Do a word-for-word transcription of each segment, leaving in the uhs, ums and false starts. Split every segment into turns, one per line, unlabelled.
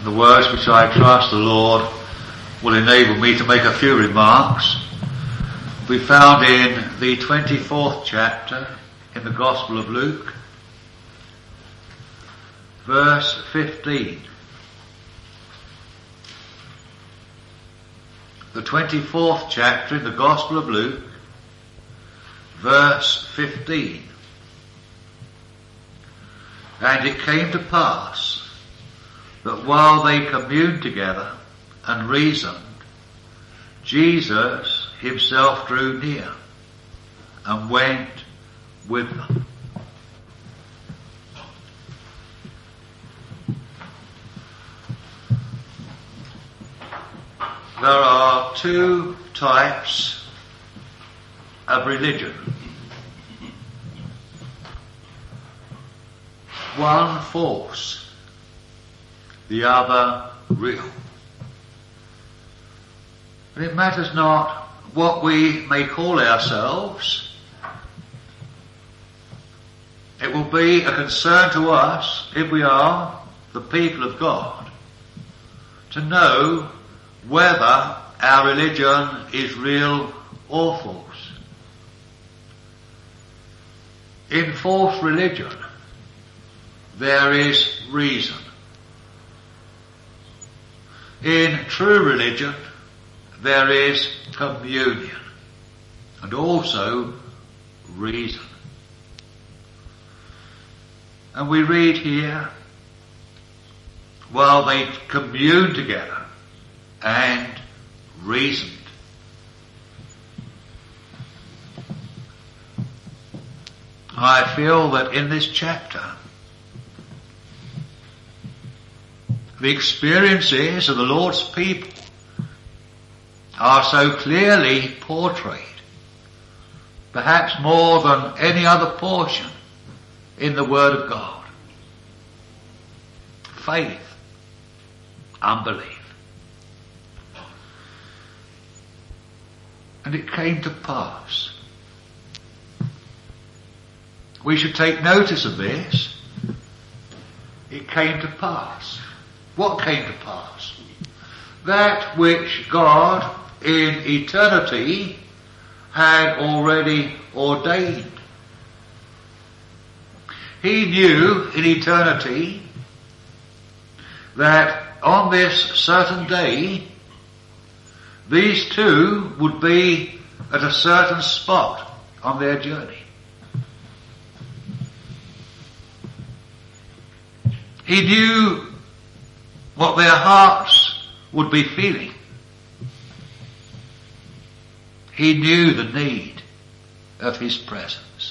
the words which I trust the Lord will enable me to make a few remarks, we found in the twenty-fourth chapter in the Gospel of Luke, verse fifteen. The twenty-fourth chapter in the Gospel of Luke, verse fifteen. And it came to pass that while they communed together and reasoned, Jesus himself drew near and went with them. There are two types of religion. One false, the other real. And it matters not what we may call ourselves. It will be a concern to us, if we are the people of God, to know whether our religion is real or false. In false religion, there is reason. In true religion, there is communion and also reason. And we read here, while they communed together and reasoned. I feel that in this chapter, the experiences of the Lord's people are so clearly portrayed, perhaps more than any other portion in the Word of God. Faith, unbelief. And it came to pass. We should take notice of this. It came to pass. What came to pass? That which God in eternity had already ordained. He knew in eternity that on this certain day these two would be at a certain spot on their journey. He knew what their hearts would be feeling. He knew the need of his presence.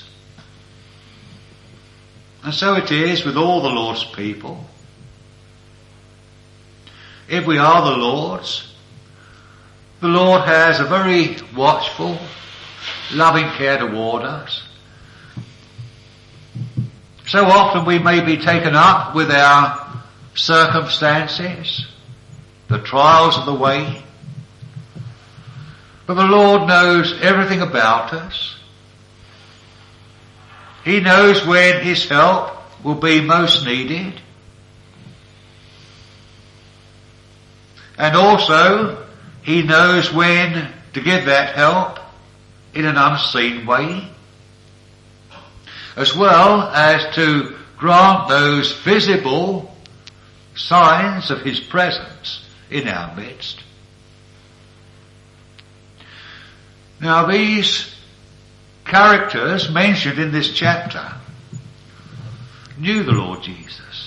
And so it is with all the Lord's people. If we are the Lord's, the Lord has a very watchful, loving care toward us. So often we may be taken up with our circumstances, the trials of the way, but the Lord knows everything about us. He knows when his help will be most needed. And also, he knows when to give that help in an unseen way, as well as to grant those visible signs of his presence in our midst. Now these characters mentioned in this chapter knew the Lord Jesus.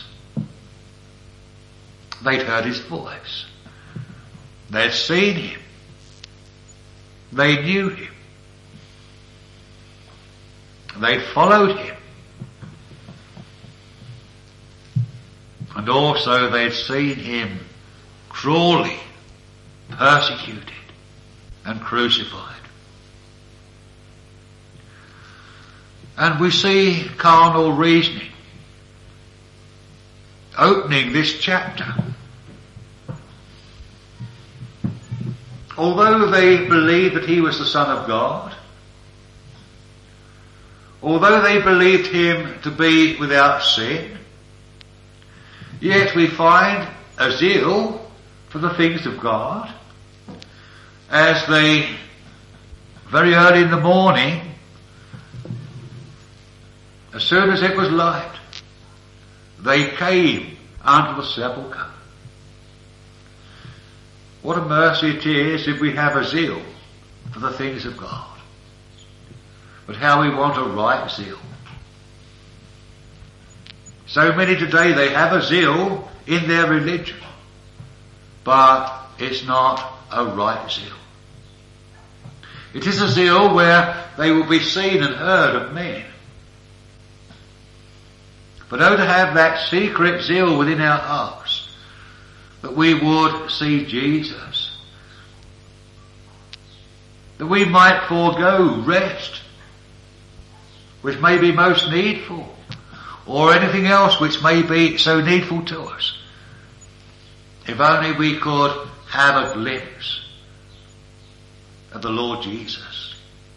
They'd heard his voice. They'd seen him. They knew him. They'd followed him. And also they'd seen him cruelly persecuted and crucified. And we see carnal reasoning opening this chapter. Although they believed that he was the Son of God, although they believed him to be without sin, yet we find a zeal for the things of God, as they, very early in the morning, as soon as it was light, they came unto the sepulchre. What a mercy it is if we have a zeal for the things of God. But how we want a right zeal. So many today, they have a zeal in their religion, but it's not a right zeal. It is a zeal where they will be seen and heard of men. But oh, to have that secret zeal within our hearts, that we would see Jesus, that we might forego rest, which may be most needful, or anything else which may be so needful to us. If only we could have a glimpse of the Lord Jesus.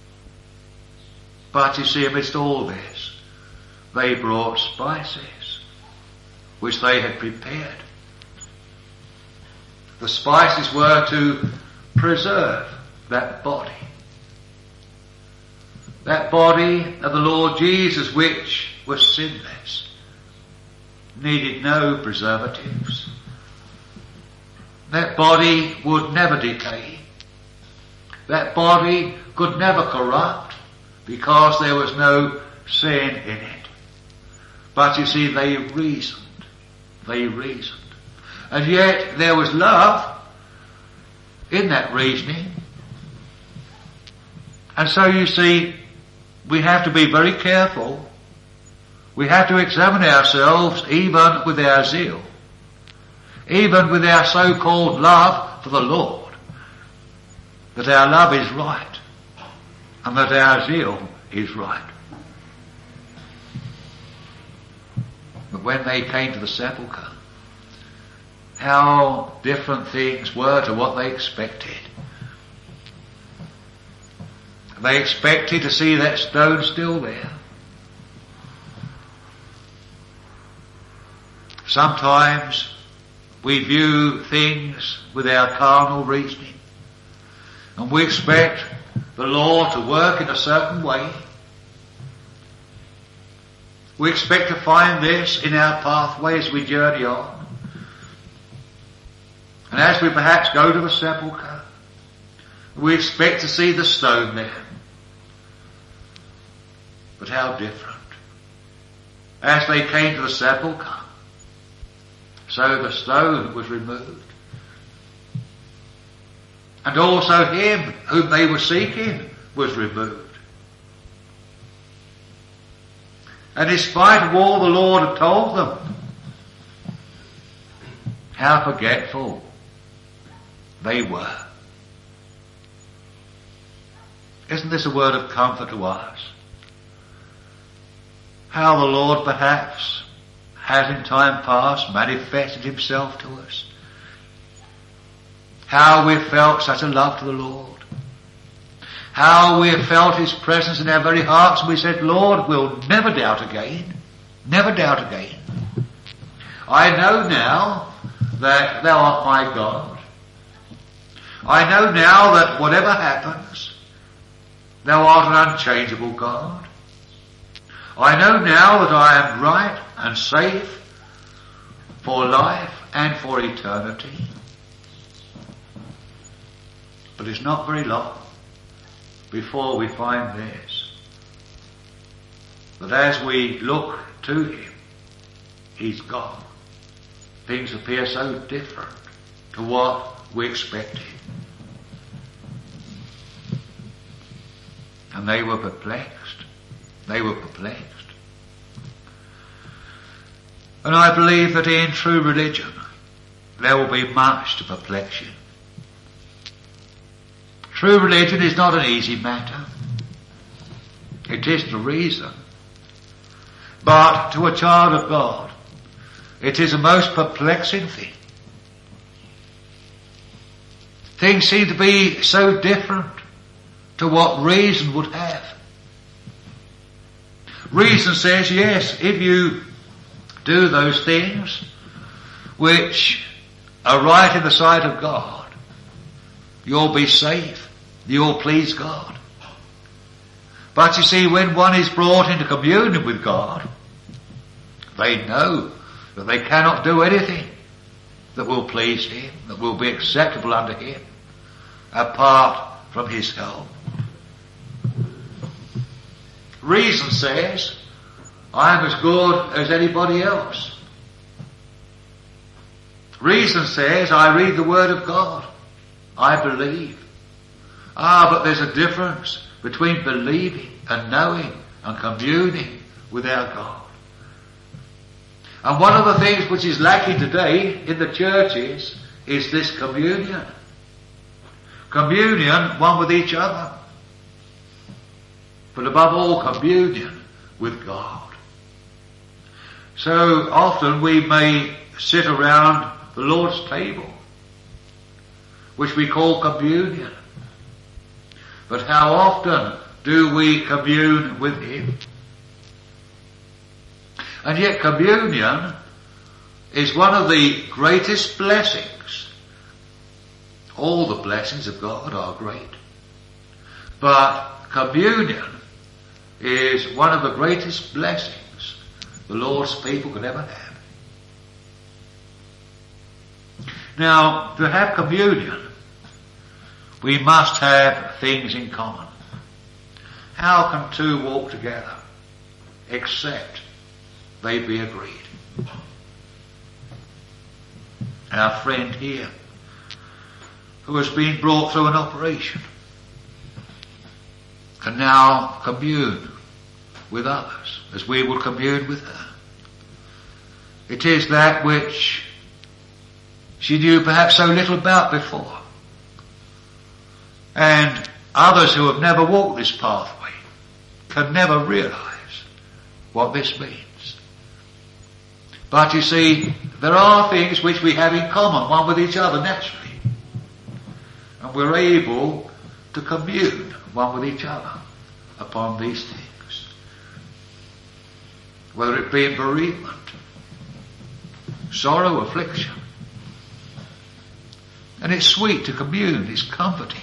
But you see, amidst all this, they brought spices, which they had prepared. The spices were to preserve that body. That body of the Lord Jesus, which was sinless, needed no preservatives. That body would never decay. That body could never corrupt, because there was no sin in it. But you see, they reasoned. They reasoned. And yet there was love in that reasoning. And so you see, we have to be very careful. We have to examine ourselves even with our zeal, even with our so-called love for the Lord, that our love is right and that our zeal is right. But when they came to the sepulchre, how different things were to what they expected. They expected to see that stone still there. Sometimes we view things with our carnal reasoning, and we expect the Lord to work in a certain way. We expect to find this in our pathway as we journey on. And as we perhaps go to the sepulchre, we expect to see the stone there. But how different. As they came to the sepulchre, so the stone was removed. And also him whom they were seeking was removed. And in spite of all the Lord had told them, how forgetful they were. Isn't this a word of comfort to us? How the Lord perhaps has in time past manifested himself to us. How we've felt such a love to the Lord. How we have felt his presence in our very hearts, and we said, Lord, we'll never doubt again. Never doubt again. I know now that thou art my God. I know now that whatever happens, thou art an unchangeable God. I know now that I am right and safe for life and for eternity. But it's not very long before we find this, that as we look to him, he's gone. Things appear so different to what we expected. And they were perplexed. They were perplexed. And I believe that in true religion there will be much to perplex you. True religion is not an easy matter. It is to reason. But to a child of God, it is a most perplexing thing. Things seem to be so different to what reason would have. Reason says, yes, if you do those things which are right in the sight of God, you'll be safe. You'll please God. But you see, when one is brought into communion with God, they know that they cannot do anything that will please Him, that will be acceptable unto Him, apart from His help. Reason says, I am as good as anybody else. Reason says, I read the Word of God. I believe. Ah, but there's a difference between believing and knowing and communing with our God. And one of the things which is lacking today in the churches is this communion. Communion one with each other. But above all, communion with God. So often we may sit around the Lord's table, which we call communion. But how often do we commune with Him? And yet communion is one of the greatest blessings. All the blessings of God are great. But communion is one of the greatest blessings the Lord's people could ever have. Now, to have communion, we must have things in common. How can two walk together except they be agreed? Our friend here, who has been brought through an operation, can now commune with others as we will commune with her. It is that which she knew perhaps so little about before. And others who have never walked this pathway can never realize what this means. But you see, there are things which we have in common, one with each other naturally. And we're able to commune one with each other upon these things. Whether it be in bereavement, sorrow, affliction. And it's sweet to commune, it's comforting.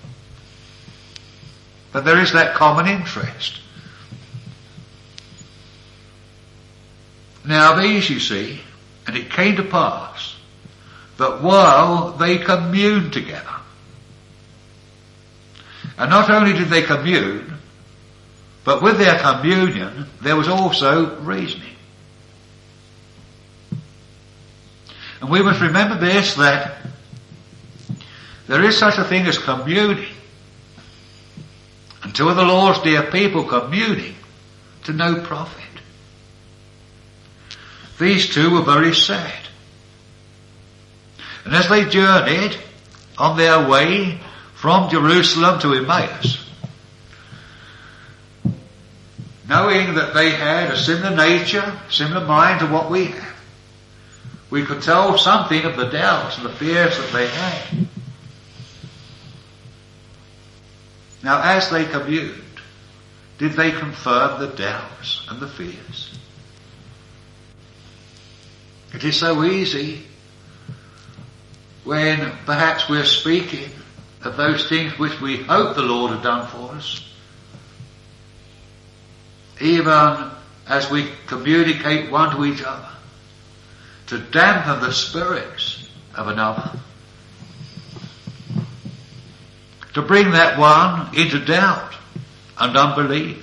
But there is that common interest. Now these, you see, and it came to pass that while they communed together, and not only did they commune, but with their communion there was also reasoning. And we must remember this, that there is such a thing as communing. And two of the Lord's dear people communing to no profit. These two were very sad. And as they journeyed on their way from Jerusalem to Emmaus, knowing that they had a similar nature, similar mind to what we have, we could tell something of the doubts and the fears that they had. Now, as they communed, did they confirm the doubts and the fears? It is so easy when perhaps we're speaking of those things which we hope the Lord had done for us, even as we communicate one to each other, to dampen the spirits of another, to bring that one into doubt and unbelief.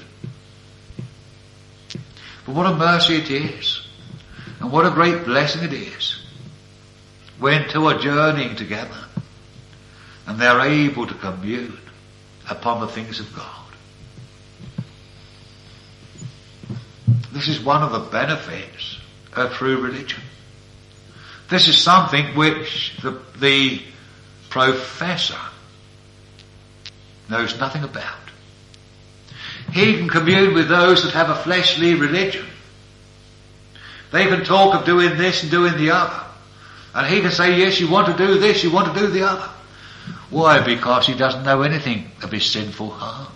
But what a mercy it is, and what a great blessing it is, when two are journeying together and they're able to commune upon the things of God. This is one of the benefits of true religion. This is something which the, the professor knows nothing about. He can commune with those that have a fleshly religion. They can talk of doing this and doing the other. And he can say, yes, you want to do this, you want to do the other. Why? Because he doesn't know anything of his sinful heart.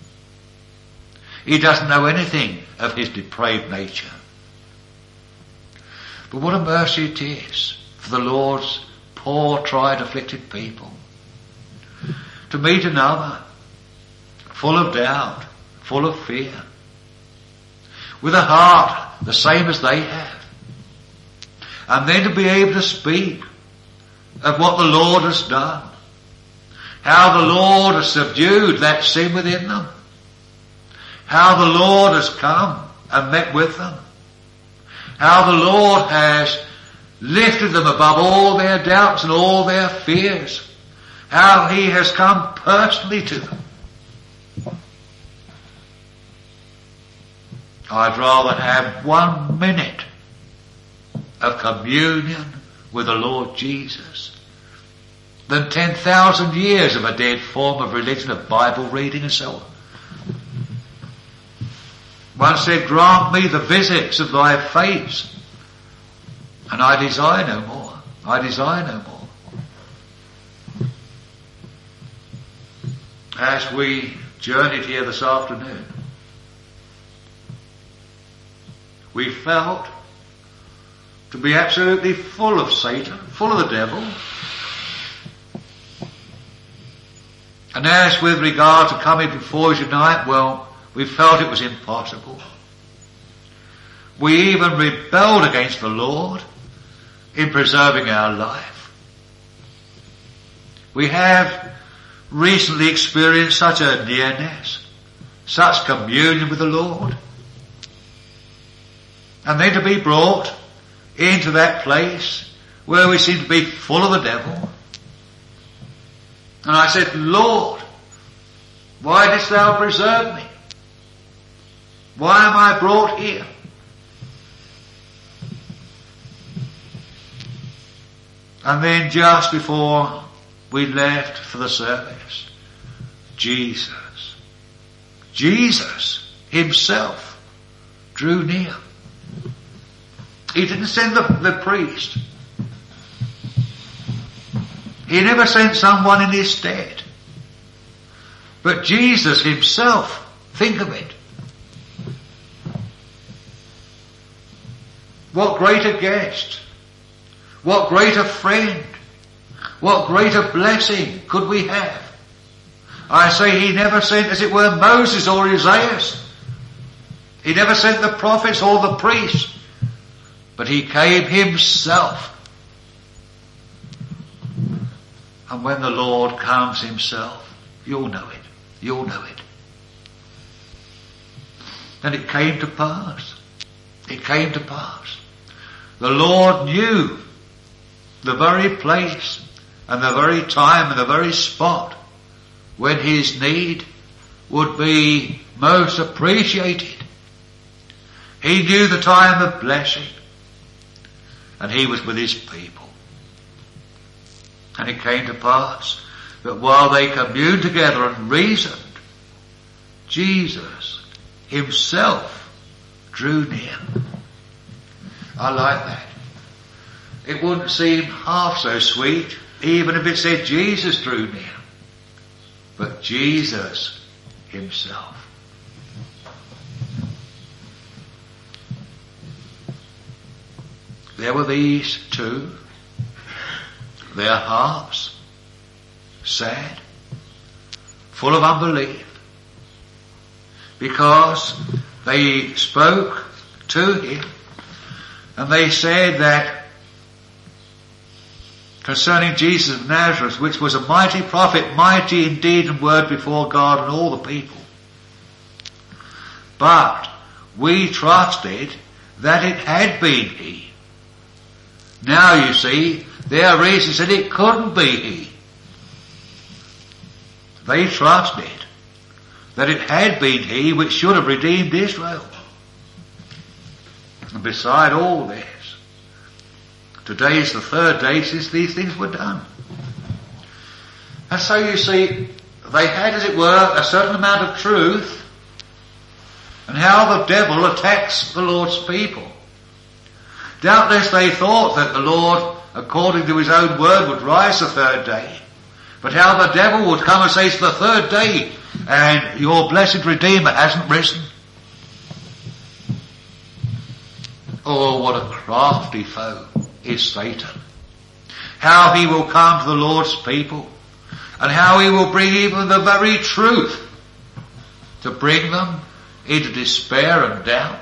He doesn't know anything of his depraved nature. But what a mercy it is for the Lord's poor, tried, afflicted people. To meet another, full of doubt, full of fear, with a heart the same as they have. And then to be able to speak of what the Lord has done, how the Lord has subdued that sin within them, how the Lord has come and met with them, how the Lord has lifted them above all their doubts and all their fears, how he has come personally to them. I'd rather have one minute of communion with the Lord Jesus than ten thousand years of a dead form of religion, of Bible reading and so on. One said, grant me the visits of thy face, and I desire no more. I desire no more. As we journeyed here this afternoon, we felt to be absolutely full of Satan, full of the devil. And as with regard to coming before you tonight, well, we felt it was impossible. We even rebelled against the Lord in preserving our life. We have recently experienced such a nearness, such communion with the Lord. And then to be brought into that place where we seem to be full of the devil. And I said, Lord, why didst thou preserve me? Why am I brought here? And then just before we left for the service, Jesus, Jesus himself drew near. He didn't send the, the priest. He never sent someone in his stead. But Jesus himself, think of it. What greater guest, what greater friend, what greater blessing could we have? I say he never sent, as it were, Moses or Isaiah. He never sent the prophets or the priests. But he came himself. And when the Lord comes himself, you'll know it. You'll know it. And it came to pass. It came to pass. The Lord knew the very place and the very time and the very spot when his need would be most appreciated. He knew the time of blessing. And he was with his people. And it came to pass that while they communed together and reasoned, Jesus himself drew near. I like that. It wouldn't seem half so sweet even if it said Jesus drew near. But Jesus himself. There were these two, their hearts sad, full of unbelief, because they spoke to him and they said that concerning Jesus of Nazareth, which was a mighty prophet, mighty in deed and word before God and all the people. But we trusted that it had been he. Now you see, their reason said it couldn't be he. They trusted that it had been he which should have redeemed Israel. And beside all this, today is the third day since these things were done. And so you see, they had, as it were, a certain amount of truth, and how the devil attacks the Lord's people. Doubtless they thought that the Lord, according to his own word, would rise the third day. But how the devil would come and say it's the third day and your blessed Redeemer hasn't risen. Oh, what a crafty foe is Satan. how he will come to the Lord's people, and how he will bring even the very truth to bring them into despair and doubt.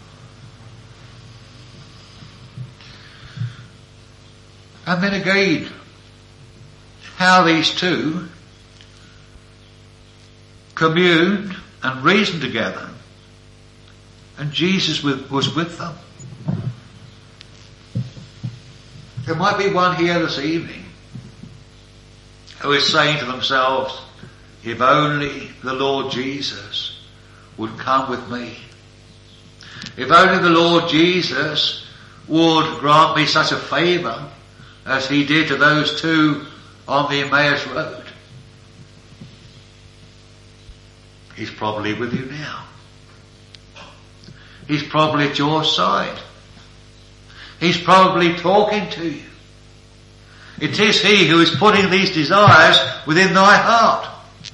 And then again, how these two communed and reasoned together, and Jesus was with them. There might be one here this evening who is saying to themselves, if only the Lord Jesus would come with me. If only the Lord Jesus would grant me such a favour as he did to those two on the Emmaus Road. He's probably with you now. He's probably at your side. He's probably talking to you. It is he who is putting these desires within thy heart.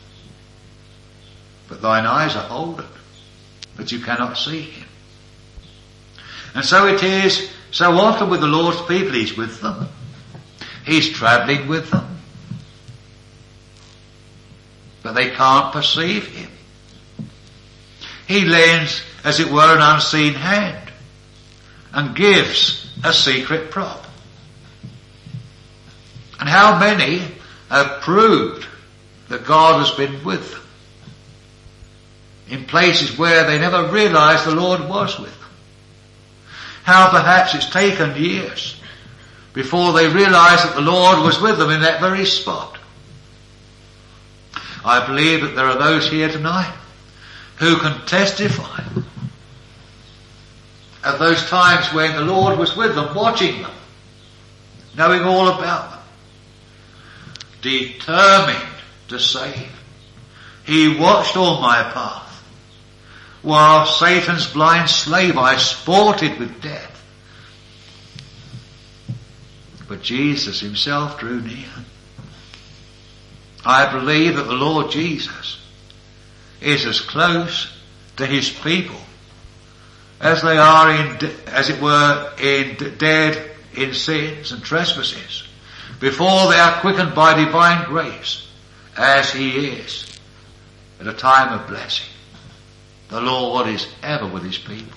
But thine eyes are holden, that you cannot see him. And so it is so often with the Lord's people. He's with them. He's travelling with them. But they can't perceive him. He lends, as it were, an unseen hand and gives a secret prop. And how many have proved that God has been with them in places where they never realised the Lord was with them. How perhaps it's taken years before they realised that the Lord was with them in that very spot. I believe that there are those here tonight who can testify of those times when the Lord was with them, watching them, knowing all about them, determined to save. He watched all my path, while Satan's blind slave I sported with death. But Jesus himself drew near. I believe that the Lord Jesus is as close to his people as they are in, as it were, in dead in sins and trespasses, before they are quickened by divine grace, as he is at a time of blessing. The Lord is ever with his people.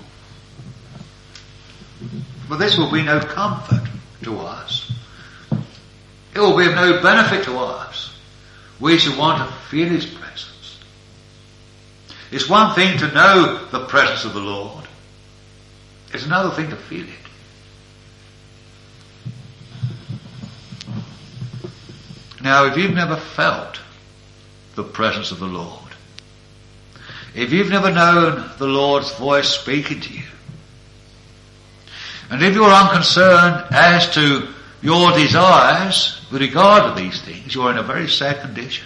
But this will be no comfort to us. It will be of no benefit to us. We should want to feel his presence. It's one thing to know the presence of the Lord. It's another thing to feel it. Now, if you've never felt the presence of the Lord, if you've never known the Lord's voice speaking to you, and if you're unconcerned as to your desires with regard to these things, you're in a very sad condition.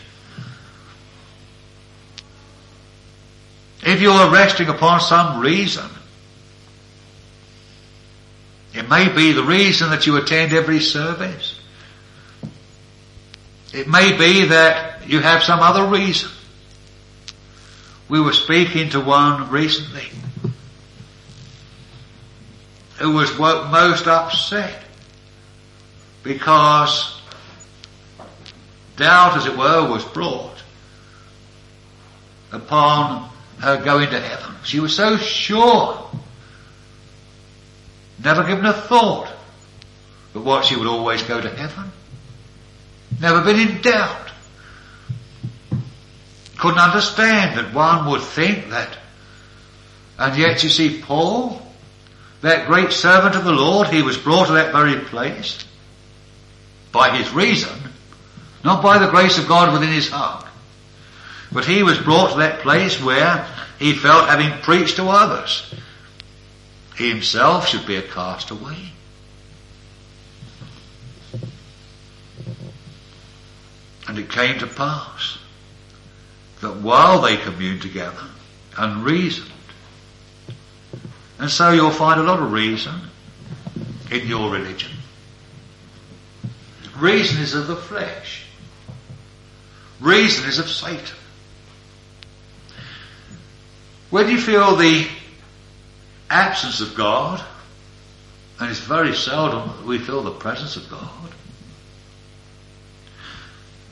If you're resting upon some reason, it may be the reason that you attend every service. It may be that you have some other reason. We were speaking to one recently who was most upset because doubt, as it were, was brought upon her going to heaven. She was so sure, never given a thought, but what, she would always go to heaven. Never been in doubt. Couldn't understand that one would think that. And yet you see Paul, that great servant of the Lord, he was brought to that very place by his reason, not by the grace of God within his heart. But he was brought to that place where he felt, having preached to others, he himself should be a castaway. And it came to pass that while they communed together and reasoned, and so you'll find a lot of reason in your religion. Reason is of the flesh. Reason is of Satan. When you feel the absence of God, and it's very seldom that we feel the presence of God,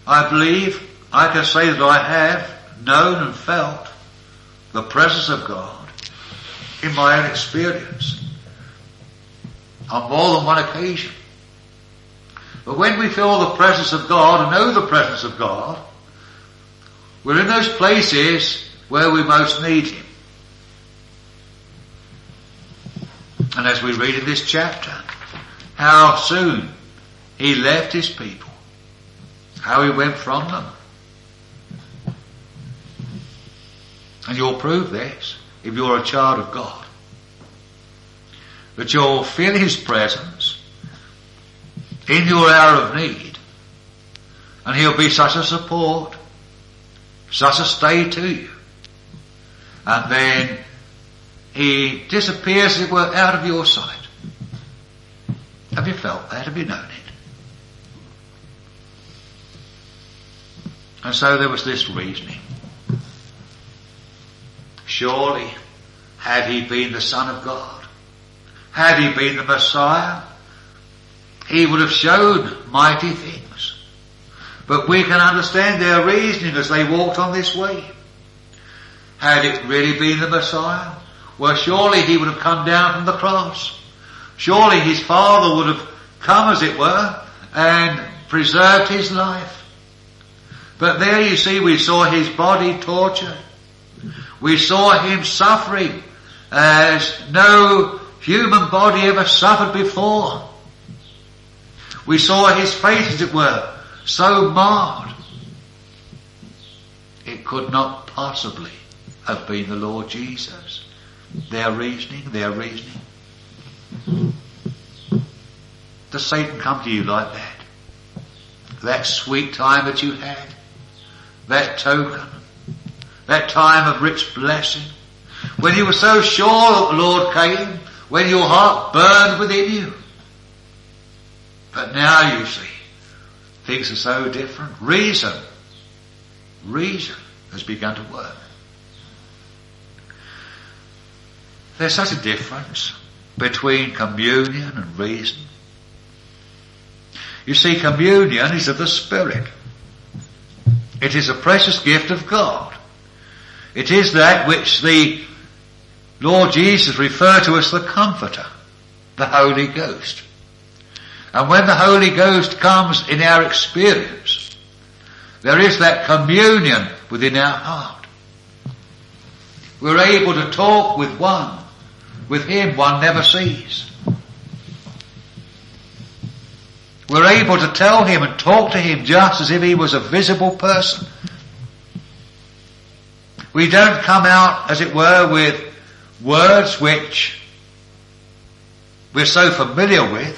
I believe I can say that I have known and felt the presence of God in my own experience on more than one occasion. But when we feel the presence of God and know the presence of God, we're in those places where we most need Him. And as we read in this chapter, how soon He left His people, how He went from them. And you'll prove this if you're a child of God, that you'll feel His presence in your hour of need, and He'll be such a support, such a stay to you, and then He disappears, as it were, out of your sight. Have you felt that? Have you known it? And so there was this reasoning. Surely, had He been the Son of God, had He been the Messiah, He would have shown mighty things. But we can understand their reasoning as they walked on this way. Had it really been the Messiah, well, surely He would have come down from the cross. Surely His Father would have come, as it were, and preserved His life. But there you see, we saw His body tortured. We saw Him suffering as no human body ever suffered before. We saw His face, as it were, so marred. It could not possibly have been the Lord Jesus. Their reasoning, their reasoning. Does Satan come to you like that? That sweet time that you had? That token? That time of rich blessing? When you were so sure that the Lord came? When your heart burned within you? But now you see, things are so different. Reason, reason has begun to work. There's such a difference between communion and reason. You see, communion is of the Spirit. It is a precious gift of God. It is that which the Lord Jesus referred to as the Comforter, the Holy Ghost. And when the Holy Ghost comes in our experience, there is that communion within our heart. We're able to talk with one. With Him one never sees. We're able to tell Him and talk to Him just as if He was a visible person. We don't come out, as it were, with words which we're so familiar with,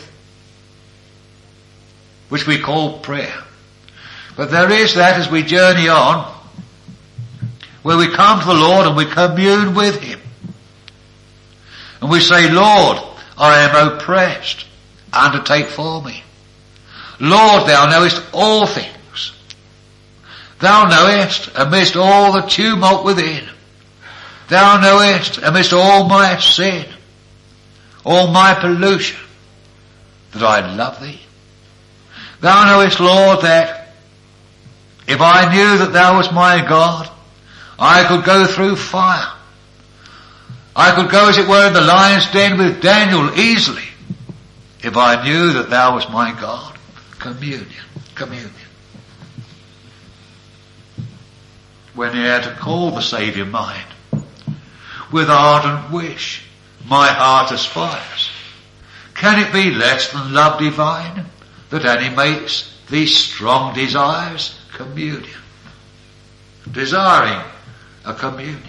which we call prayer. But there is that as we journey on, where we come to the Lord and we commune with Him. And we say, Lord, I am oppressed. Undertake for me. Lord, Thou knowest all things. Thou knowest amidst all the tumult within. Thou knowest amidst all my sin, all my pollution, that I love Thee. Thou knowest, Lord, that if I knew that Thou was my God, I could go through fire. I could go, as it were, in the lion's den with Daniel easily, if I knew that Thou was my God. Communion, communion. When he had to call the Saviour mine, with ardent wish, my heart aspires. Can it be less than love divine that animates these strong desires? Communion. Desiring a communion.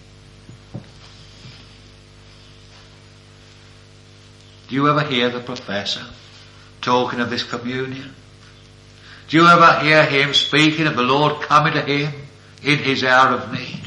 Do you ever hear the professor talking of this communion? Do you ever hear him speaking of the Lord coming to him in his hour of need?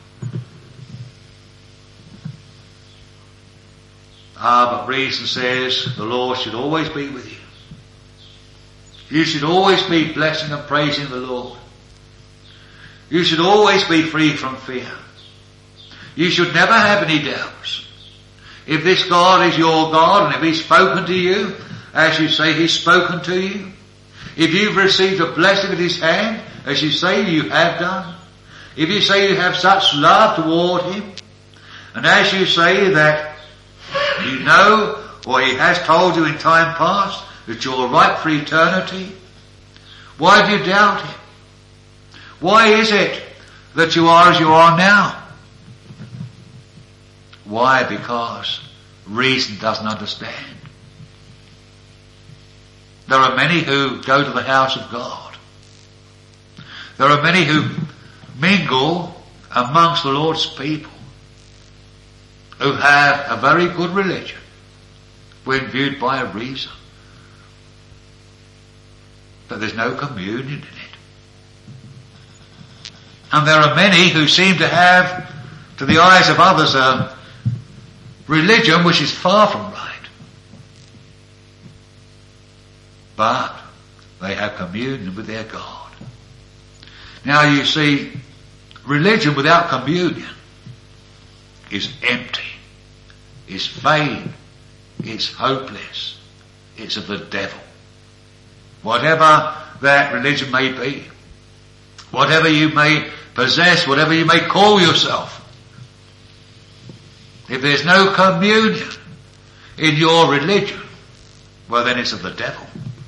Ah, but reason says the Lord should always be with you. You should always be blessing and praising the Lord. You should always be free from fear. You should never have any doubts. If this God is your God, and if He's spoken to you, as you say He's spoken to you, if you've received a blessing at his hand, as you say you have done, if you say you have such love toward him, and as you say that you know, or he has told you in time past, that you're right for eternity, why do you doubt him? Why is it that you are as you are now? Why? Because reason doesn't understand. There are many who go to the house of God. There are many who mingle amongst the Lord's people, who have a very good religion when viewed by reason. But there's no communion in it. And there are many who seem to have, to the eyes of others, a religion which is far from right. But they have communion with their God. Now you see, religion without communion is empty, is vain, it's hopeless, it's of the devil. Whatever that religion may be, whatever you may possess, whatever you may call yourself, if there's no communion in your religion, well then it's of the devil.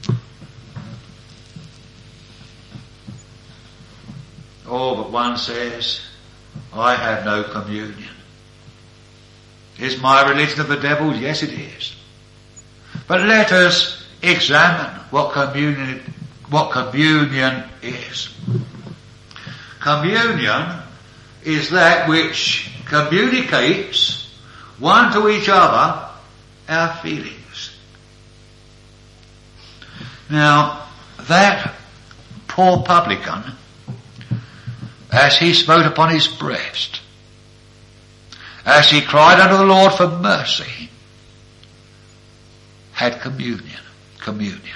Oh, but one says, I have no communion. Is my religion of the devil? Yes, it is. But let us examine what communion, what communion is. Communion is that which communicates one to each other our feelings. Now, that poor publican, as he smote upon his breast, as he cried unto the Lord for mercy, had communion, communion.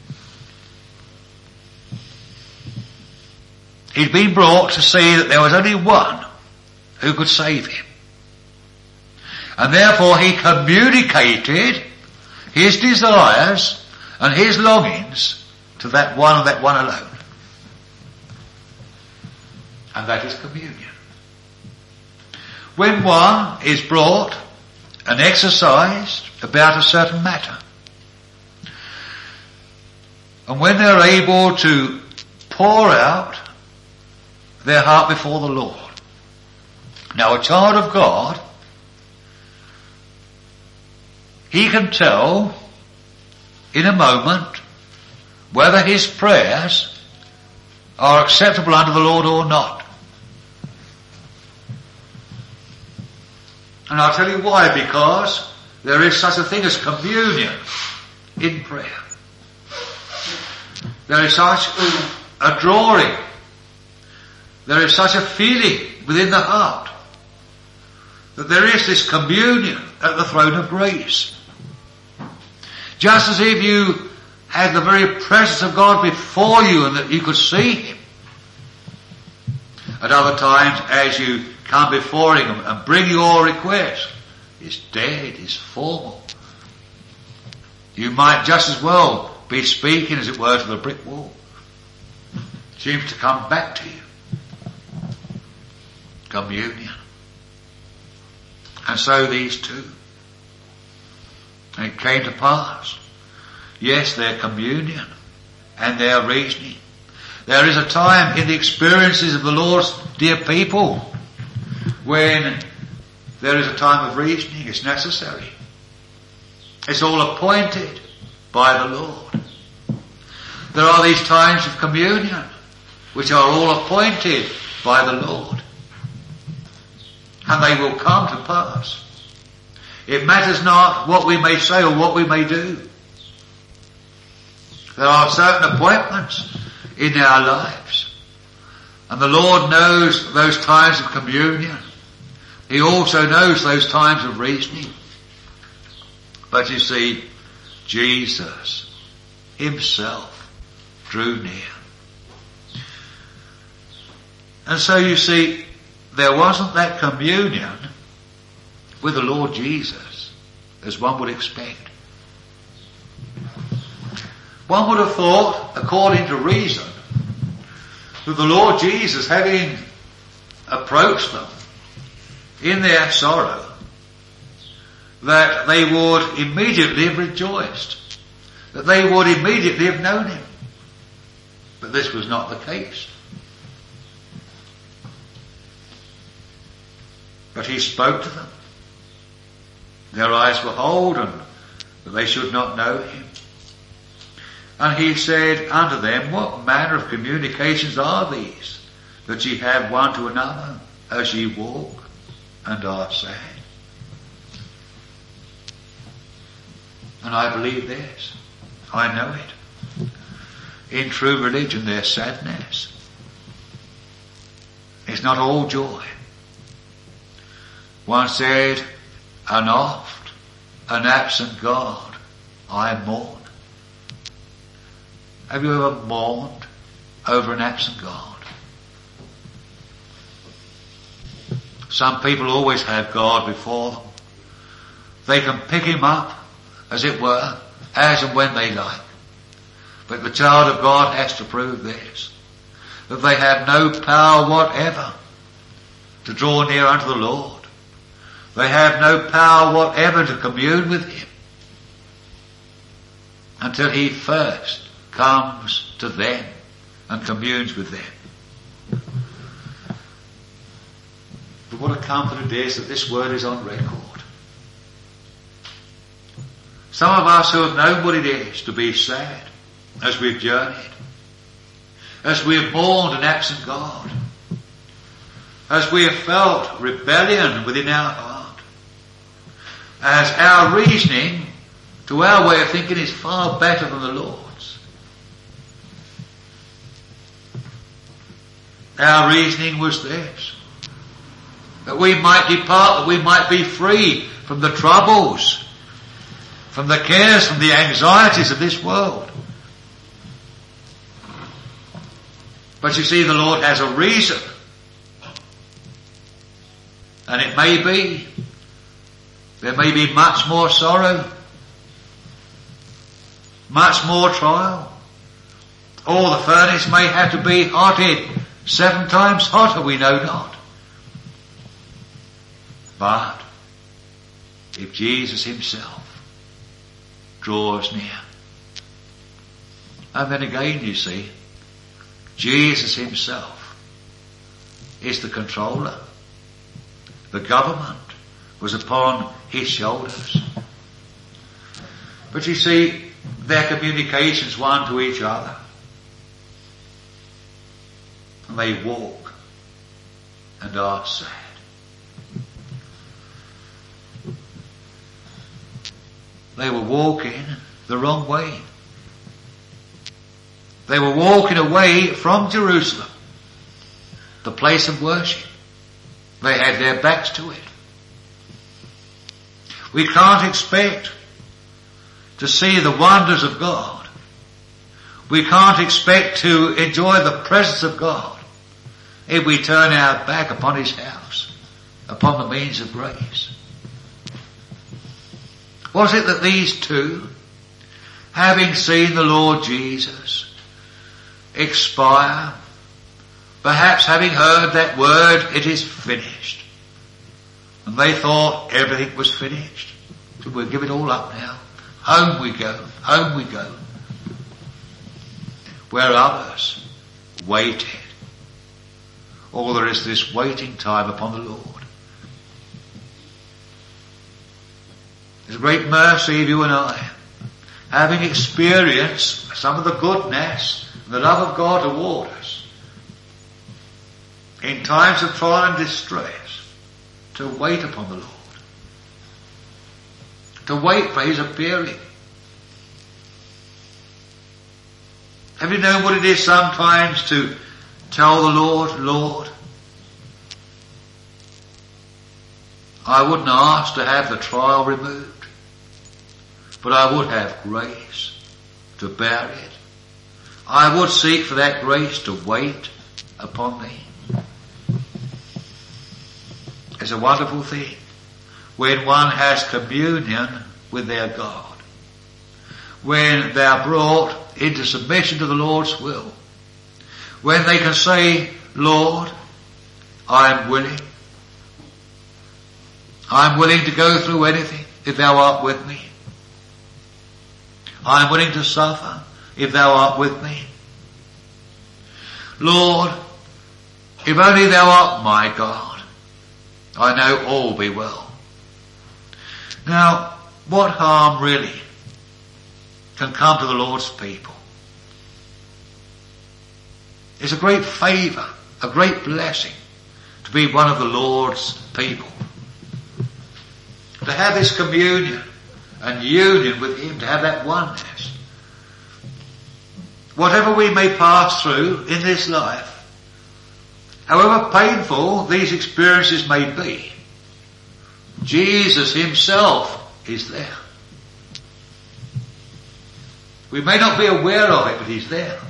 He'd been brought to see that there was only one who could save him. And therefore he communicated his desires and his longings to that one and that one alone. And that is communion. When one is brought and exercised about a certain matter, and when they're able to pour out their heart before the Lord. Now a child of God, he can tell in a moment whether his prayers are acceptable unto the Lord or not. And I'll tell you why, because there is such a thing as communion in prayer. There is such a drawing. There is such a feeling within the heart that there is this communion at the throne of grace. Just as if you had the very presence of God before you and that you could see him. At other times, as you come before him and bring your request, it's dead, it's formal. You might just as well be speaking, as it were, to the brick wall. It seems to come back to you. Communion. And so these two. And it came to pass. Yes, their communion and their reasoning. There is a time in the experiences of the Lord's dear people when there is a time of reasoning. It's necessary. It's all appointed by the Lord. There are these times of communion which are all appointed by the Lord. And they will come to pass. It matters not what we may say or what we may do. There are certain appointments in our lives. And the Lord knows those times of communion. He also knows those times of reasoning. But you see, Jesus himself drew near. And so you see, there wasn't that communion with the Lord Jesus as one would expect. One would have thought, according to reason, that the Lord Jesus, having approached them in their sorrow, that they would immediately have rejoiced, that they would immediately have known him. But this was not the case. But he spoke to them. Their eyes were holden, that they should not know him. And he said unto them, what manner of communications are these, that ye have one to another, as ye walk and are sad? And I believe this. I know it. In true religion, their sadness is not all joy. One said, and oft an absent God I mourn. Have you ever mourned over an absent God? Some people always have God before them. They can pick him up, as it were, as and when they like. But the child of God has to prove this, that they have no power whatever to draw near unto the Lord. They have no power whatever to commune with him until he first comes to them and communes with them. But what a comfort it is that this word is on record. Some of us who have known what it is to be sad as we've journeyed, as we have mourned an absent God, as we have felt rebellion within our heart, as our reasoning to our way of thinking is far better than the Lord's. Our reasoning was this, that we might depart, that we might be free from the troubles, from the cares, from the anxieties of this world. But you see, the Lord has a reason. And it may be, there may be much more sorrow, much more trial. Or the furnace may have to be hotted seven times hotter, we know not. But if Jesus himself draws near, and then again you see, Jesus himself is the controller. The government was upon his shoulders. But you see, their communications one to each other. And they walk and are sad. They were walking the wrong way. They were walking away from Jerusalem, the place of worship. They had their backs to it. We can't expect to see the wonders of God. We can't expect to enjoy the presence of God if we turn our back upon his house, upon the means of grace. Was it that these two, having seen the Lord Jesus expire, perhaps having heard that word, it is finished, and they thought everything was finished, so we'll give it all up now. Home we go, home we go. Where others waited. Or there is this waiting time upon the Lord. There's a great mercy of you and I, having experienced some of the goodness and the love of God toward us, in times of trial and distress, to wait upon the Lord. To wait for his appearing. Have you known what it is sometimes to tell the Lord, Lord, I wouldn't ask to have the trial removed, but I would have grace to bear it. I would seek for that grace to wait upon thee. It's a wonderful thing when one has communion with their God. When they are brought into submission to the Lord's will, when they can say, Lord, I am willing. I am willing to go through anything if thou art with me. I am willing to suffer if thou art with me. Lord, if only thou art my God, I know all be well. Now, what harm really can come to the Lord's people? It's a great favour, a great blessing to be one of the Lord's people. To have this communion and union with Him, to have that oneness. Whatever we may pass through in this life, however painful these experiences may be, Jesus Himself is there. We may not be aware of it, but He's there.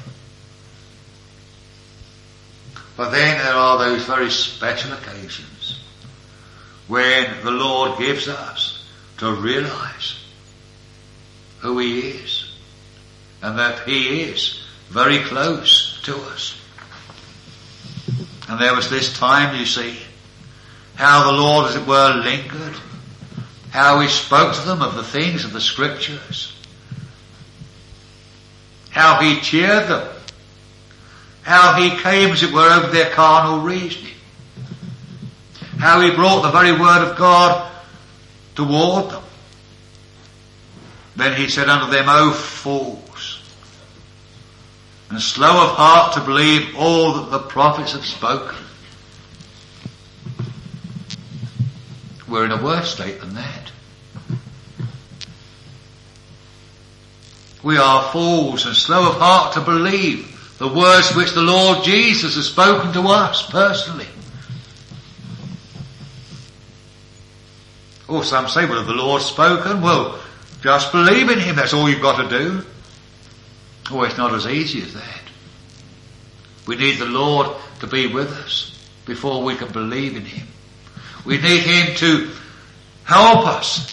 But then there are those very special occasions when the Lord gives us to realize who He is, and that He is very close to us. And there was this time, you see, how the Lord, as it were, lingered, how He spoke to them of the things of the Scriptures, how He cheered them, how He came, as it were, over their carnal reasoning, how He brought the very Word of God toward them. Then He said unto them, O fools, and slow of heart to believe all that the prophets have spoken. We're in a worse state than that. We are fools and slow of heart to believe the words which the Lord Jesus has spoken to us personally. Or some say, well, have the Lord spoken? Well, just believe in Him, that's all you've got to do. Oh, it's not as easy as that. We need the Lord to be with us before we can believe in Him. We need Him to help us.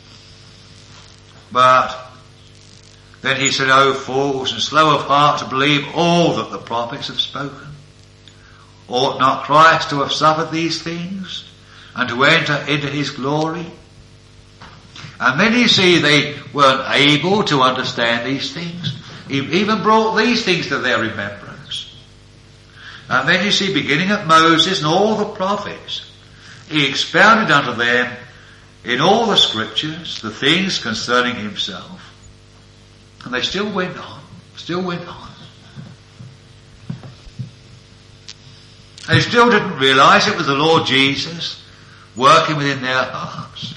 But then He said, O fools and slow of heart to believe all that the prophets have spoken. Ought not Christ to have suffered these things and to enter into His glory? And then you see they weren't able to understand these things. He even brought these things to their remembrance. And then you see, beginning at Moses and all the prophets, He expounded unto them in all the Scriptures the things concerning Himself. And they still went on, still went on. They still didn't realize it was the Lord Jesus working within their hearts.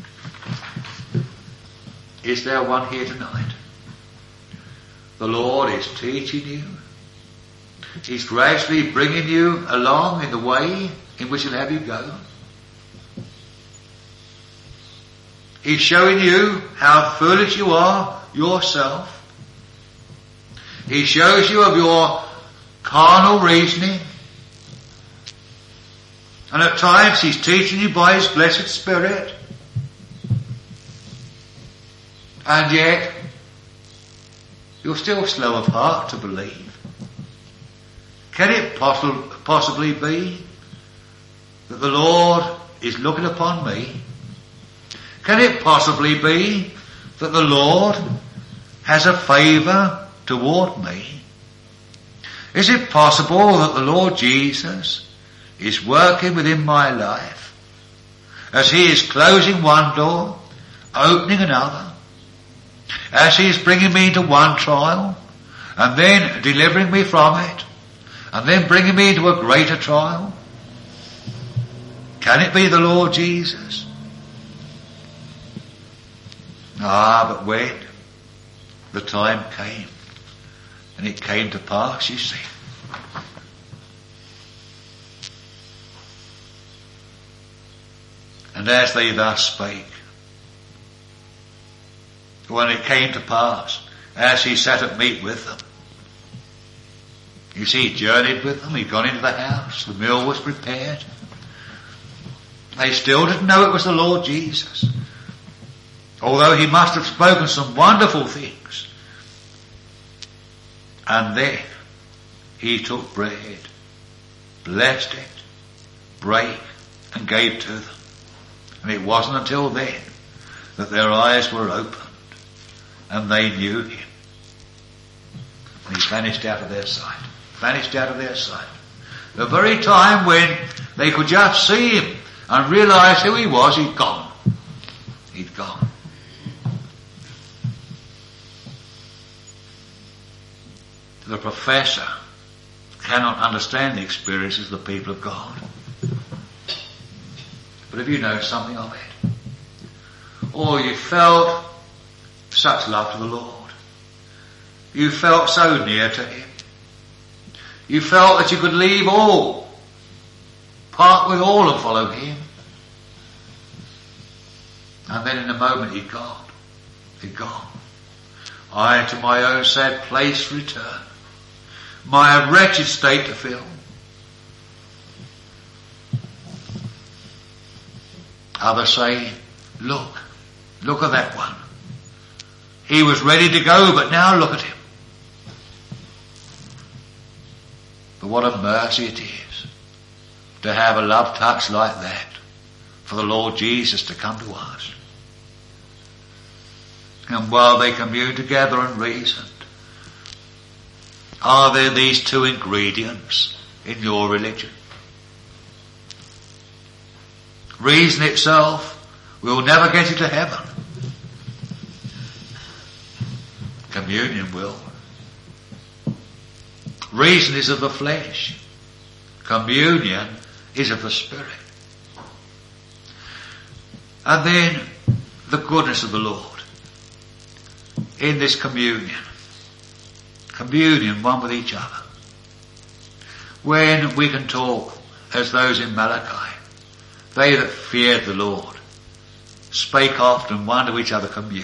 Is there one here tonight? The Lord is teaching you. He's gradually bringing you along in the way in which He'll have you go. He's showing you how foolish you are yourself. He shows you of your carnal reasoning. And at times He's teaching you by His blessed Spirit. And yet, you're still slow of heart to believe. Can it possi- possibly be that the Lord is looking upon me? Can it possibly be that the Lord has a favour toward me? Is it possible that the Lord Jesus is working within my life as He is closing one door, opening another, as He is bringing me into one trial and then delivering me from it and then bringing me into a greater trial? Can it be the Lord Jesus? Ah, but when the time came, and it came to pass, you see, and as they thus spake, when it came to pass, as He sat at meat with them, you see, He journeyed with them, He'd gone into the house, the meal was prepared. They still didn't know it was the Lord Jesus, although He must have spoken some wonderful things. And then he took bread, blessed it, brake, and gave to them. And it wasn't until then that their eyes were opened and they knew him. And he vanished out of their sight. Vanished out of their sight. The very time when they could just see him and realize who he was, he'd gone. He'd gone. The professor cannot understand the experiences of the people of God. But have you known something of it? Or you felt such love to the Lord. You felt so near to him. You felt that you could leave all, part with all and follow him. And then in a moment he'd gone. He'd gone. I to my own sad place return, my wretched state to fill. Others say, look, look at that one. He was ready to go, but now look at him. But what a mercy it is to have a love touch like that for the Lord Jesus to come to us. And while they communed together and reasoned, are there these two ingredients in your religion? Reason itself will never get you to heaven. Communion will. Reason is of the flesh. Communion is of the Spirit. And then the goodness of the Lord in this communion. Communion one with each other. When we can talk as those in Malachi, they that feared the Lord spake often one to each other communed.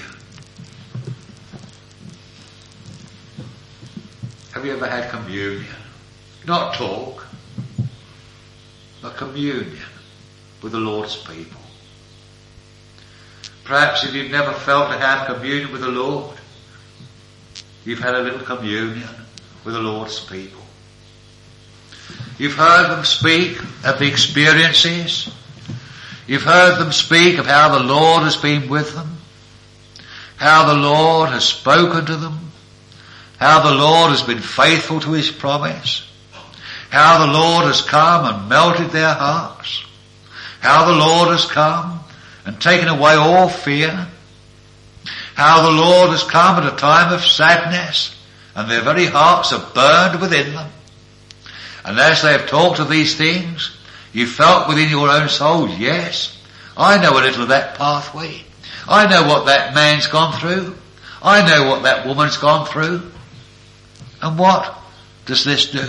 Have you ever had communion? Not talk, but communion with the Lord's people. Perhaps if you've never felt to have communion with the Lord, you've had a little communion with the Lord's people. You've heard them speak of the experiences. You've heard them speak of how the Lord has been with them, how the Lord has spoken to them, how the Lord has been faithful to his promise, how the Lord has come and melted their hearts, how the Lord has come and taken away all fear, how the Lord has come at a time of sadness and their very hearts are burned within them. And as they have talked of these things, you felt within your own soul, yes, I know a little of that pathway. I know what that man's gone through. I know what that woman's gone through. And what does this do?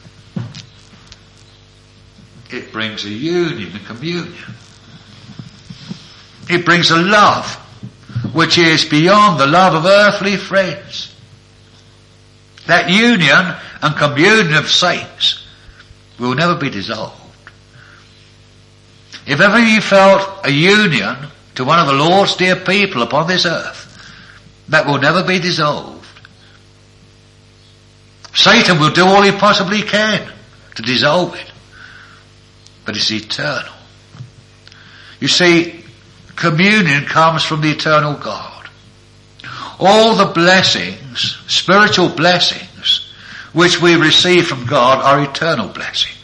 It brings a union and communion. It brings a love which is beyond the love of earthly friends. That union and communion of saints will never be dissolved. If ever you felt a union to one of the Lord's dear people upon this earth, that will never be dissolved. Satan will do all he possibly can to dissolve it, but it's eternal. You see, communion comes from the eternal God. All the blessings, spiritual blessings, which we receive from God are eternal blessings.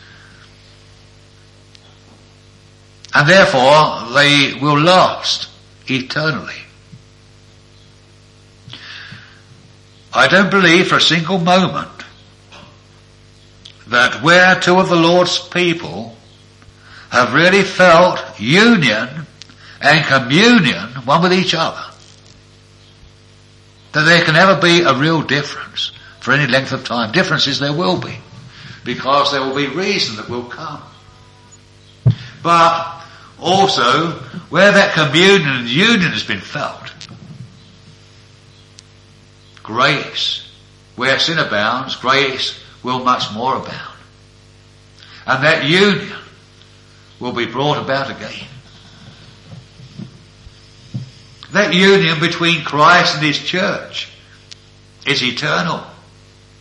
And therefore, they will last eternally. I don't believe for a single moment that where two of the Lord's people have really felt union and communion one with each other, that there can ever be a real difference for any length of time. Differences there will be, because there will be reason that will come. But also, where that communion and union has been felt, grace, where sin abounds, grace will much more abound. And that union will be brought about again. That union between Christ and his church is eternal.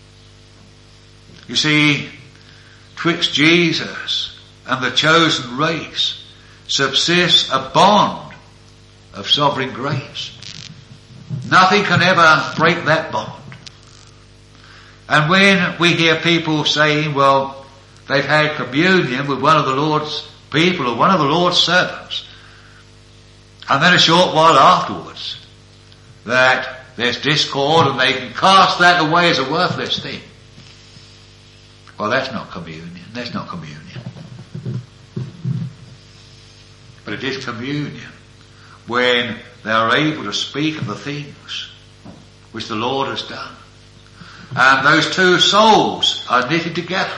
You see, twixt Jesus and the chosen race subsists a bond of sovereign grace. Nothing can ever break that bond. And when we hear people saying, well, they've had communion with one of the Lord's people or one of the Lord's servants, and then a short while afterwards that there's discord and they can cast that away as a worthless thing, well, that's not communion. That's not communion. But it is communion when they are able to speak of the things which the Lord has done. And those two souls are knitted together,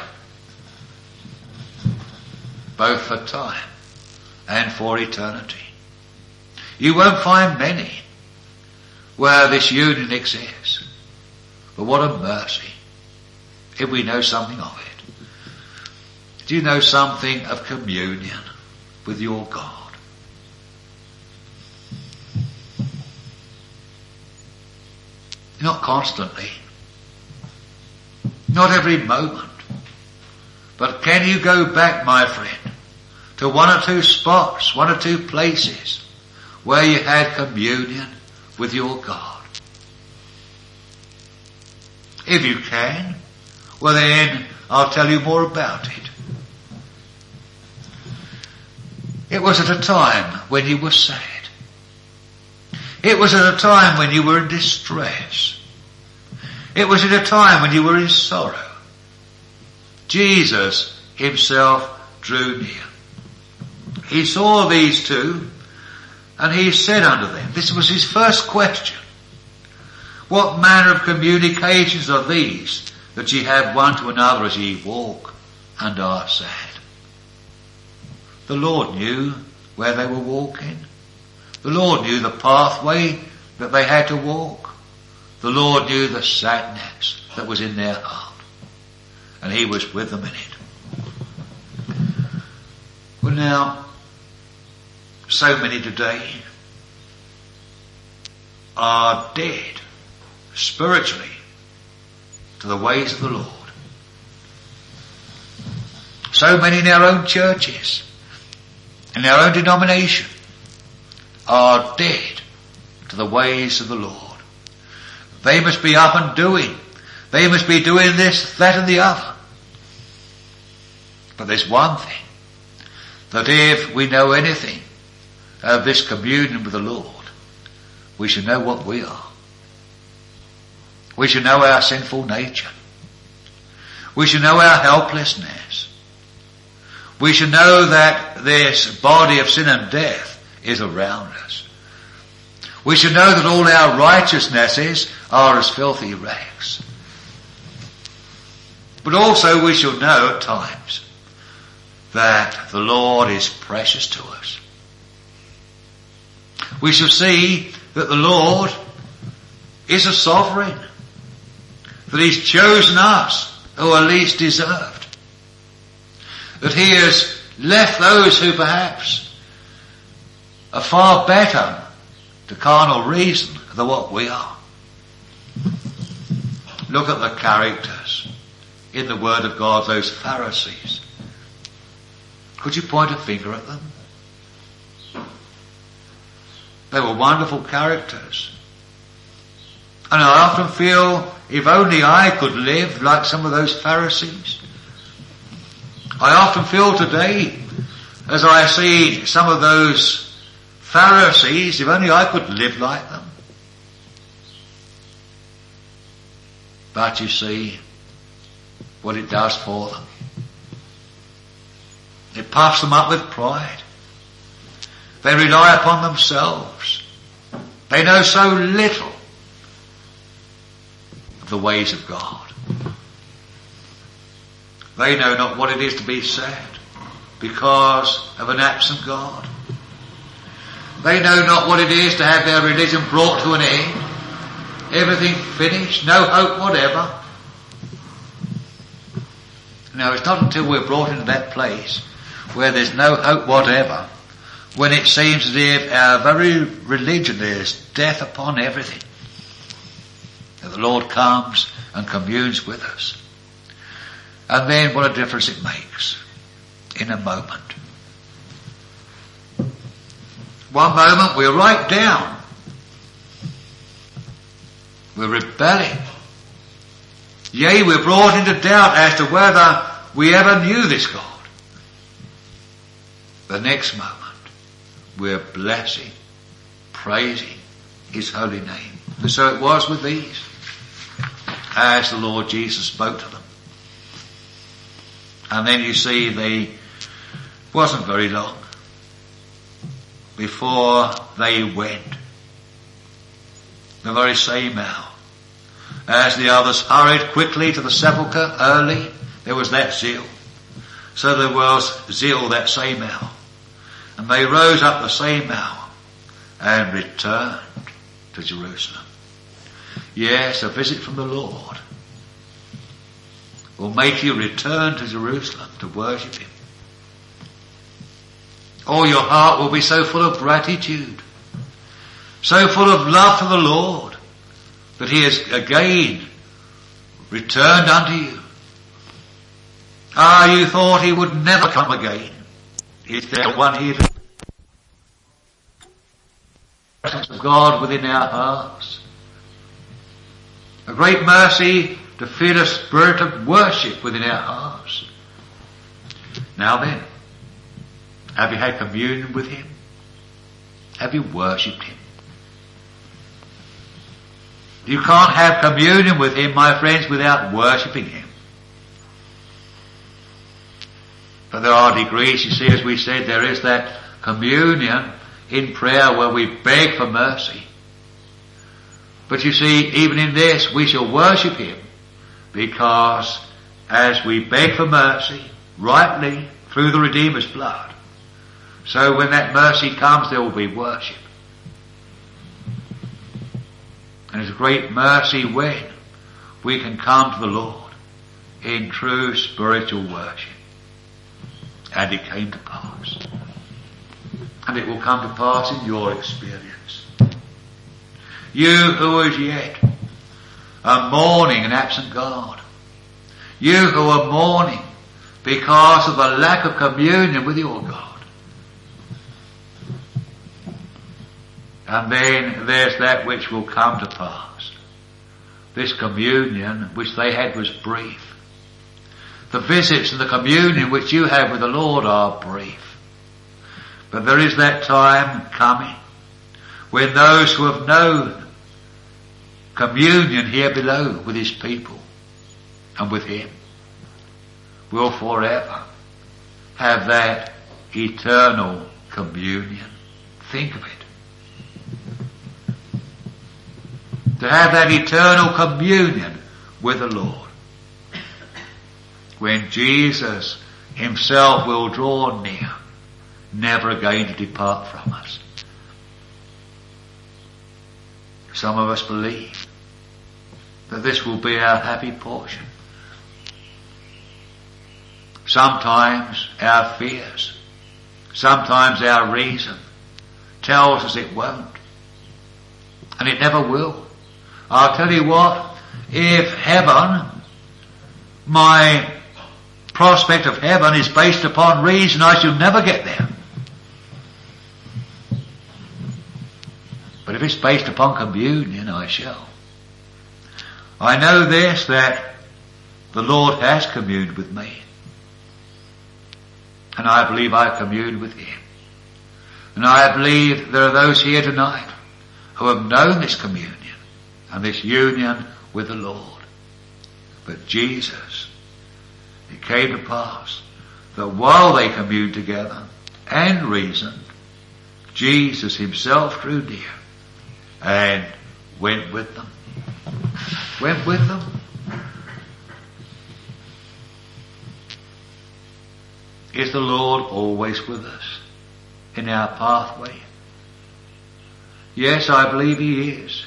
both for time and for eternity. You won't find many where this union exists. But what a mercy if we know something of it. Do you know something of communion with your God? Not constantly. Not every moment. But can you go back, my friend, to one or two spots, one or two places where you had communion with your God? If you can, well then I'll tell you more about it. It was at a time when you were sad. It was at a time when you were in distress. It was at a time when you were in sorrow. Jesus himself drew near. He saw these two and he said unto them, this was his first question, what manner of communications are these that ye have one to another as ye walk and are sad? The Lord knew where they were walking. The Lord knew the pathway that they had to walk. The Lord knew the sadness that was in their heart. And he was with them in it. Well now, so many today are dead spiritually to the ways of the Lord. So many in our own churches, in our own denomination, are dead to the ways of the Lord. They must be up and doing. They must be doing this, that and the other. But there's one thing, that if we know anything of this communion with the Lord, we should know what we are. We should know our sinful nature. We should know our helplessness. We should know that this body of sin and death is around us. We should know that all our righteousnesses are as filthy rags. But also we shall know at times that the Lord is precious to us. We shall see that the Lord is a sovereign, that he's chosen us who are least deserved, that he has left those who perhaps are far better to carnal reason than what we are. Look at the characters in the Word of God, those Pharisees. Could you point a finger at them? They were wonderful characters. And I often feel, if only I could live like some of those Pharisees. I often feel today, as I see some of those Pharisees, if only I could live like them. But you see what it does for them. It puffs them up with pride. They rely upon themselves. They know so little of the ways of God. They know not what it is to be sad because of an absent God. They know not what it is to have their religion brought to an end. Everything finished, no hope whatever. Now it's not until we're brought into that place where there's no hope whatever, when it seems as if our very religion is death upon everything, that the Lord comes and communes with us. And then what a difference it makes in a moment. One moment we're right down. We're rebelling. Yea, we're brought into doubt as to whether we ever knew this God. The next moment, we're blessing, praising His holy name. And so it was with these, as the Lord Jesus spoke to them. And then you see they wasn't very long before they went. The very same hour. As the others hurried quickly to the sepulchre early, there was that zeal. So there was zeal that same hour. And they rose up the same hour and returned to Jerusalem. Yes, a visit from the Lord will make you return to Jerusalem to worship Him. All your heart will be so full of gratitude, so full of love for the Lord, that He has again returned unto you. Ah, you thought He would never come again. Is there one here? The presence of God within our hearts. A great mercy to feel a spirit of worship within our hearts. Now then, have you had communion with Him? Have you worshipped Him? You can't have communion with Him, my friends, without worshipping Him. But there are degrees, you see, as we said, there is that communion in prayer where we beg for mercy. But you see, even in this, we shall worship Him, because as we beg for mercy, rightly, through the Redeemer's blood, so when that mercy comes, there will be worship. And it's a great mercy when we can come to the Lord in true spiritual worship. And it came to pass. And it will come to pass in your experience. You who as yet are mourning an absent God. You who are mourning because of the lack of communion with your God. And then there's that which will come to pass. This communion which they had was brief. The visits and the communion which you have with the Lord are brief. But there is that time coming when those who have known communion here below with His people and with Him will forever have that eternal communion. Think of it. To have that eternal communion with the Lord. When Jesus Himself will draw near, never again to depart from us. Some of us believe that this will be our happy portion. Sometimes our fears, sometimes our reason tells us it won't. And it never will. I'll tell you what, if heaven, my prospect of heaven is based upon reason, I shall never get there. But if it's based upon communion, I shall. I know this, that the Lord has communed with me. And I believe I've communed with Him. And I believe there are those here tonight who have known this communion and this union with the Lord. But Jesus, it came to pass that while they communed together and reasoned, Jesus Himself drew near and went with them. Went with them. Is the Lord always with us in our pathway? Yes, I believe He is.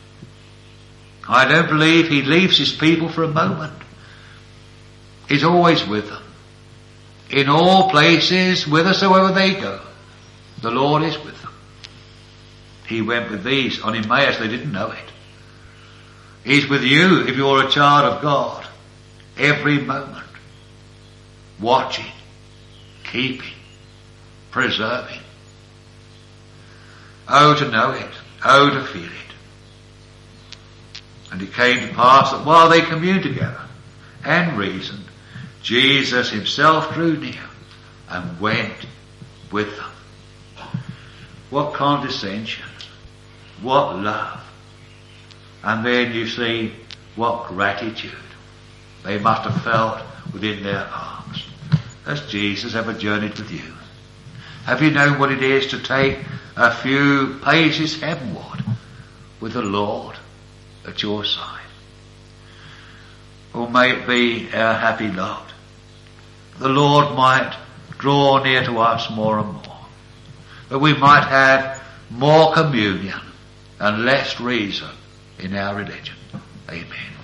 I don't believe He leaves His people for a moment. He's always with them. In all places, whithersoever they go, the Lord is with them. He went with these on Emmaus, they didn't know it. He's with you if you're a child of God, every moment. watching, keeping, preserving. Oh, to know it. Oh, to feel it. And it came to pass that while they communed together and reasoned, Jesus himself drew near and went with them. What condescension. What love. And then you see what gratitude they must have felt within their hearts. Has Jesus ever journeyed with you? Have you known what it is to take a few paces heavenward with the Lord at your side? Or may it be our happy lot. The Lord might draw near to us more and more, that we might have more communion and less reason in our religion. Amen.